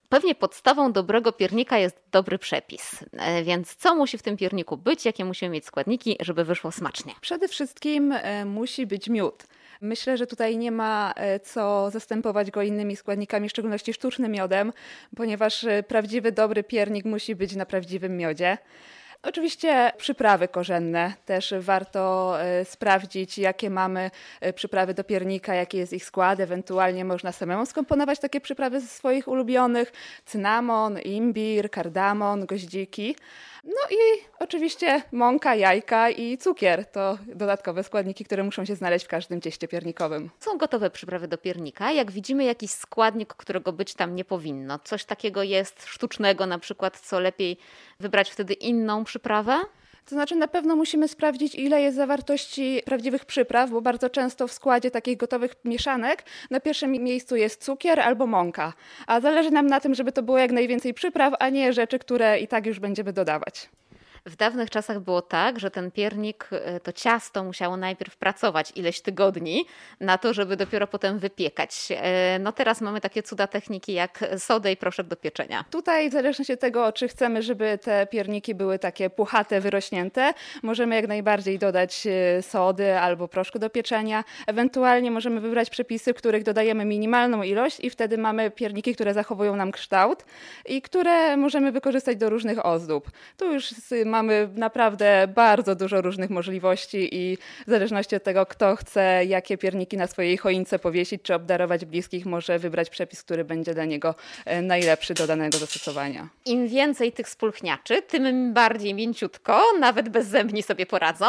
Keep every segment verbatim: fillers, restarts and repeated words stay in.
Pewnie podstawą dobrego piernika jest dobry przepis. Więc co musi w tym pierniku być? Jakie musimy mieć składniki, żeby wyszło smacznie? Przede wszystkim e, musi być miód. Myślę, że tutaj nie ma e, co zastępować go innymi składnikami, w szczególności sztucznym miodem, ponieważ e, prawdziwy, dobry piernik musi być na prawdziwym miodzie. Oczywiście przyprawy korzenne. Też warto e, sprawdzić, jakie mamy e, przyprawy do piernika, jaki jest ich skład. Ewentualnie można samemu skomponować takie przyprawy ze swoich ulubionych. Cynamon, imbir, kardamon, goździki. No i oczywiście mąka, jajka i cukier. To dodatkowe składniki, które muszą się znaleźć w każdym cieście piernikowym. Są gotowe przyprawy do piernika. Jak widzimy jakiś składnik, którego być tam nie powinno. Coś takiego jest sztucznego na przykład, co lepiej wybrać wtedy inną przyprawę? To znaczy na pewno musimy sprawdzić, ile jest zawartości prawdziwych przypraw, bo bardzo często w składzie takich gotowych mieszanek na pierwszym miejscu jest cukier albo mąka. A zależy nam na tym, żeby to było jak najwięcej przypraw, a nie rzeczy, które i tak już będziemy dodawać. W dawnych czasach było tak, że ten piernik, to ciasto musiało najpierw pracować ileś tygodni na to, żeby dopiero potem wypiekać. No teraz mamy takie cuda techniki jak sodę i proszek do pieczenia. Tutaj w zależności od tego, czy chcemy, żeby te pierniki były takie puchate, wyrośnięte, możemy jak najbardziej dodać sody albo proszku do pieczenia. Ewentualnie możemy wybrać przepisy, w których dodajemy minimalną ilość i wtedy mamy pierniki, które zachowują nam kształt i które możemy wykorzystać do różnych ozdób. Tu już mamy naprawdę bardzo dużo różnych możliwości i w zależności od tego, kto chce jakie pierniki na swojej choince powiesić czy obdarować bliskich, może wybrać przepis, który będzie dla niego najlepszy do danego zastosowania. Im więcej tych spulchniaczy, tym bardziej mięciutko, nawet bezzębni sobie poradzą,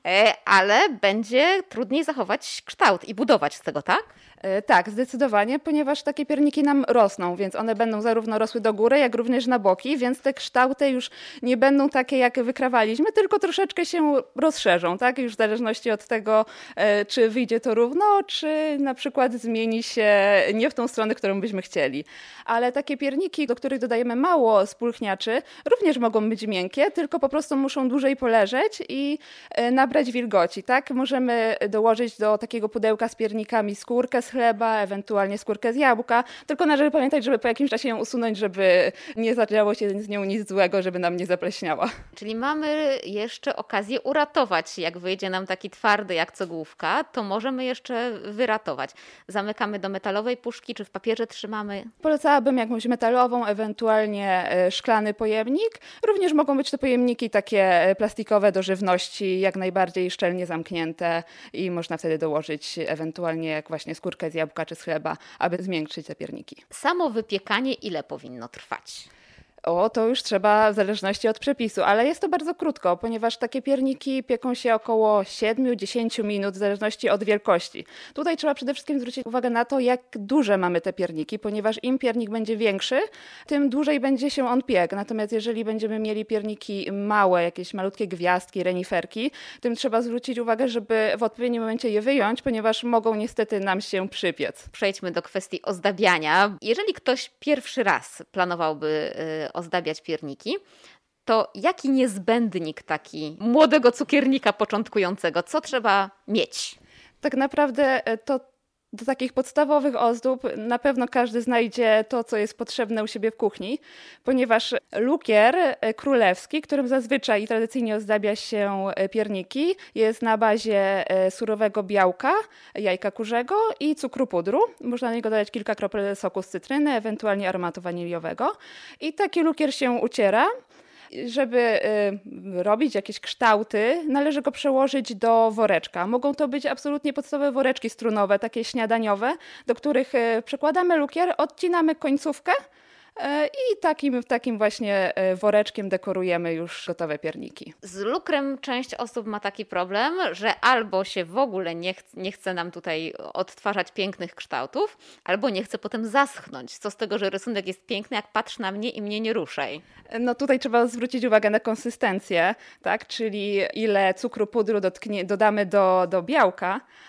ale będzie trudniej zachować kształt i budować z tego, tak? Tak, zdecydowanie, ponieważ takie pierniki nam rosną, więc one będą zarówno rosły do góry, jak również na boki, więc te kształty już nie będą takie, jak wykrawaliśmy, tylko troszeczkę się rozszerzą, tak? Już w zależności od tego, czy wyjdzie to równo, czy na przykład zmieni się nie w tą stronę, którą byśmy chcieli. Ale takie pierniki, do których dodajemy mało spulchniaczy, również mogą być miękkie, tylko po prostu muszą dłużej poleżeć i nabrać wilgoci, tak? Możemy dołożyć do takiego pudełka z piernikami skórkę z chleba, ewentualnie skórkę z jabłka, tylko należy pamiętać, żeby po jakimś czasie ją usunąć, żeby nie zadziało się z nią nic złego, żeby nam nie zapleśniała. Czyli mamy jeszcze okazję uratować. Jak wyjdzie nam taki twardy jak cegłówka, to możemy jeszcze wyratować. Zamykamy do metalowej puszki, czy w papierze trzymamy? Polecałabym jakąś metalową, ewentualnie szklany pojemnik. Również mogą być to pojemniki takie plastikowe do żywności, jak najbardziej szczelnie zamknięte i można wtedy dołożyć ewentualnie jak właśnie skórkę z jabłka czy z chleba, aby zmiękczyć te pierniki. Samo wypiekanie ile powinno trwać? O, to już trzeba w zależności od przepisu, ale jest to bardzo krótko, ponieważ takie pierniki pieką się około siedem do dziesięciu minut w zależności od wielkości. Tutaj trzeba przede wszystkim zwrócić uwagę na to, jak duże mamy te pierniki, ponieważ im piernik będzie większy, tym dłużej będzie się on piekł. Natomiast jeżeli będziemy mieli pierniki małe, jakieś malutkie gwiazdki, reniferki, tym trzeba zwrócić uwagę, żeby w odpowiednim momencie je wyjąć, ponieważ mogą niestety nam się przypiec. Przejdźmy do kwestii ozdabiania. Jeżeli ktoś pierwszy raz planowałby ozdabiać pierniki, to jaki niezbędnik taki młodego cukiernika początkującego, co trzeba mieć? Tak naprawdę to do takich podstawowych ozdób na pewno każdy znajdzie to, co jest potrzebne u siebie w kuchni, ponieważ lukier królewski, którym zazwyczaj i tradycyjnie ozdabia się pierniki, jest na bazie surowego białka, jajka kurzego i cukru pudru. Można na niego dodać kilka kropel soku z cytryny, ewentualnie aromatu waniliowego. I taki lukier się uciera. Żeby y, robić jakieś kształty, należy go przełożyć do woreczka. Mogą to być absolutnie podstawowe woreczki strunowe, takie śniadaniowe, do których y, przekładamy lukier, odcinamy końcówkę y, i takim, takim właśnie woreczkiem dekorujemy już gotowe pierniki. Z lukrem część osób ma taki problem, że albo się w ogóle nie, ch- nie chce nam tutaj odtwarzać pięknych kształtów, albo nie chce potem zaschnąć. Co z tego, że rysunek jest piękny, jak patrz na mnie i mnie nie ruszaj. No tutaj trzeba zwrócić uwagę na konsystencję, tak? Czyli ile cukru pudru dotknie, dodamy do, do białka,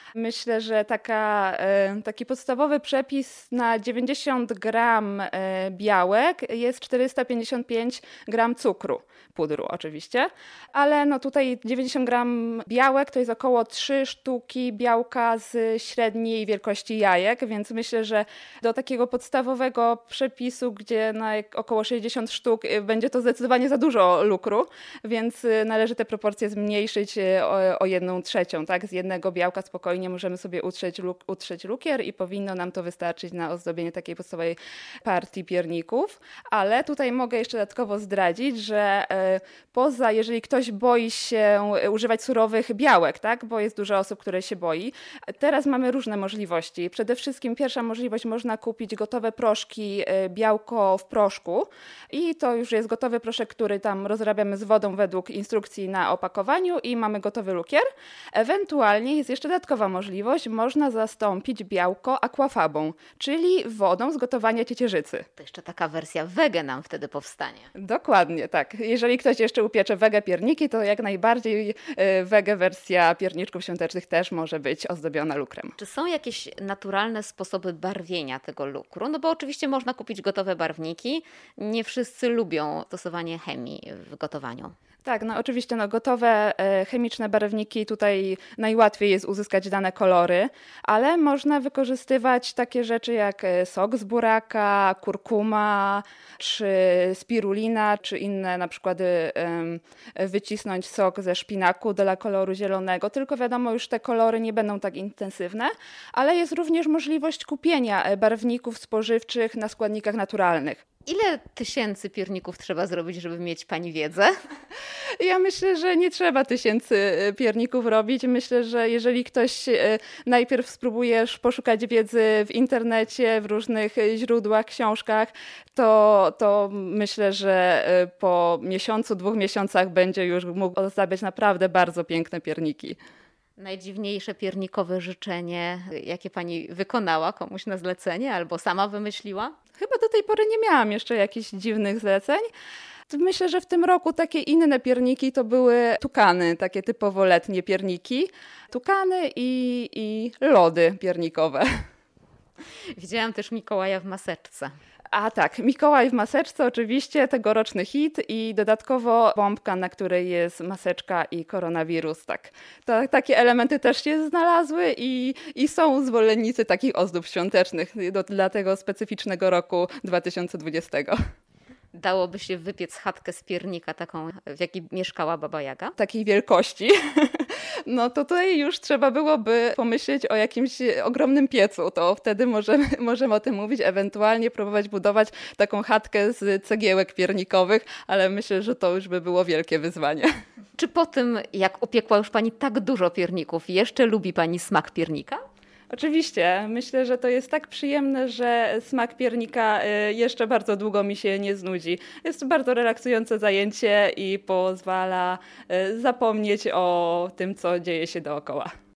Myślę, że taka, taki podstawowy przepis na dziewięćdziesiąt gram białek jest czterysta pięćdziesiąt pięć gram cukru, pudru oczywiście, ale no tutaj dziewięćdziesiąt gram białek to jest około trzy sztuki białka z średniej wielkości jajek, więc myślę, że do takiego podstawowego przepisu, gdzie na około sześćdziesiąt sztuk będzie to zdecydowanie za dużo lukru, więc należy te proporcje zmniejszyć o, o jedną trzecią, tak? Z jednego białka spokojnie możemy sobie utrzeć, luk, utrzeć lukier i powinno nam to wystarczyć na ozdobienie takiej podstawowej partii pierników, ale tutaj mogę jeszcze dodatkowo zdradzić, że y, poza, jeżeli ktoś boi się używać surowych białek, tak? Bo jest dużo osób, które się boi, teraz mamy różne możliwości. Przede wszystkim pierwsza możliwość, można kupić gotowe proszki, y, białko w proszku i to już jest gotowy proszek, który tam rozrabiamy z wodą według instrukcji na opakowaniu i mamy gotowy lukier. Ewentualnie jest jeszcze dodatkowa możliwość, można zastąpić białko aquafabą, czyli wodą z gotowania ciecierzycy. To jeszcze taka wersja wege nam wtedy powstanie. Dokładnie, tak. Jeżeli ktoś jeszcze upiecze wege pierniki, to jak najbardziej wege wersja pierniczków świątecznych też może być ozdobiona lukrem. Czy są jakieś naturalne sposoby barwienia tego lukru? No bo oczywiście można kupić gotowe barwniki. Nie wszyscy lubią stosowanie chemii w gotowaniu. Tak, no oczywiście no, gotowe e, chemiczne barwniki tutaj najłatwiej jest uzyskać dane kolory, ale można wykorzystywać takie rzeczy jak sok z buraka, kurkuma, czy spirulina, czy inne na przykład e, wycisnąć sok ze szpinaku dla koloru zielonego, tylko wiadomo już te kolory nie będą tak intensywne, ale jest również możliwość kupienia barwników spożywczych na składnikach naturalnych. Ile tysięcy pierników trzeba zrobić, żeby mieć Pani wiedzę? Ja myślę, że nie trzeba tysięcy pierników robić. Myślę, że jeżeli ktoś najpierw spróbujesz poszukać wiedzy w internecie, w różnych źródłach, książkach, to, to myślę, że po miesiącu, dwóch miesiącach będzie już mógł ozdabiać naprawdę bardzo piękne pierniki. Najdziwniejsze piernikowe życzenie, jakie Pani wykonała komuś na zlecenie albo sama wymyśliła? Chyba do tej pory nie miałam jeszcze jakichś dziwnych zleceń. Myślę, że w tym roku takie inne pierniki to były tukany, takie typowo letnie pierniki. Tukany i, i lody piernikowe. Widziałam też Mikołaja w maseczce. A tak, Mikołaj w maseczce oczywiście, tegoroczny hit i dodatkowo bombka, na której jest maseczka i koronawirus. Tak. To, takie elementy też się znalazły i, i są zwolennicy takich ozdób świątecznych do, dla tego specyficznego roku dwa tysiące dwudziestego. Dałoby się wypiec chatkę z piernika, taką, w jakiej mieszkała Baba Jaga? Takiej wielkości. No to tutaj już trzeba byłoby pomyśleć o jakimś ogromnym piecu. To wtedy możemy, możemy o tym mówić, ewentualnie próbować budować taką chatkę z cegiełek piernikowych, ale myślę, że to już by było wielkie wyzwanie. Czy po tym, jak upiekła już Pani tak dużo pierników, jeszcze lubi Pani smak piernika? Oczywiście. Myślę, że to jest tak przyjemne, że smak piernika jeszcze bardzo długo mi się nie znudzi. Jest to bardzo relaksujące zajęcie i pozwala zapomnieć o tym, co dzieje się dookoła.